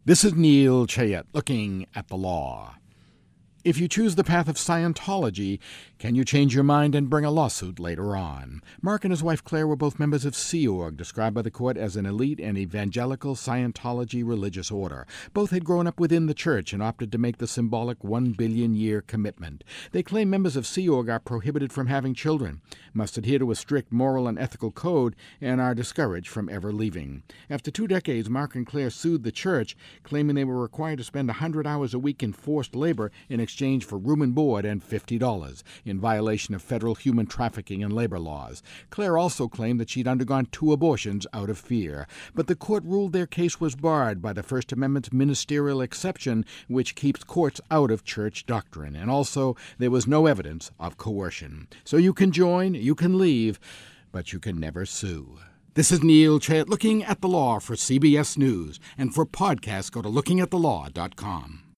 This is Neil Chayet looking at the law. If you choose the path of Scientology, can you change your mind and bring a lawsuit later on? Mark and his wife Claire were both members of Sea Org, described by the court as an elite and evangelical Scientology religious order. Both had grown up within the church and opted to make the symbolic 1 billion-year commitment. They claim members of Sea Org are prohibited from having children, must adhere to a strict moral and ethical code, and are discouraged from ever leaving. After 2 decades, Mark and Claire sued the church, claiming they were required to spend 100 hours a week in forced labor in exchange for room and board and $50, in violation of federal human trafficking and labor laws. Claire also claimed that she'd undergone 2 abortions out of fear, but the court ruled their case was barred by the First Amendment's ministerial exception, which keeps courts out of church doctrine, and also there was no evidence of coercion. So you can join, you can leave, but you can never sue. This is Neil Chayet looking at the law for CBS News, and for podcasts go to lookingatthelaw.com.